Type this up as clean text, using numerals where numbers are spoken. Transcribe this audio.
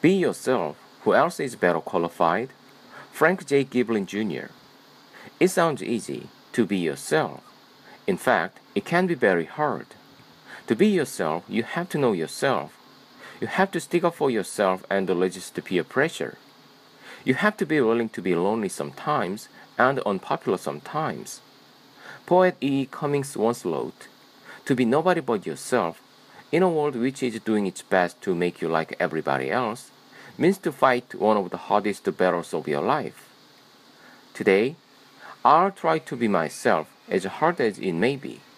Be yourself. Who else is better qualified? Frank J. Giblin Jr. It sounds easy to be yourself. In fact, it can be very hard. To be yourself, you have to know yourself. You have to stick up for yourself and resist peer pressure. You have to be willing to be lonely sometimes and unpopular sometimes. Poet E. Cummings once wrote, "To be nobody but yourself, in a world which is doing its best to make you like everybody else, means to fight one of the hardest battles of your life." Today, I'll try to be myself as hard as it may be.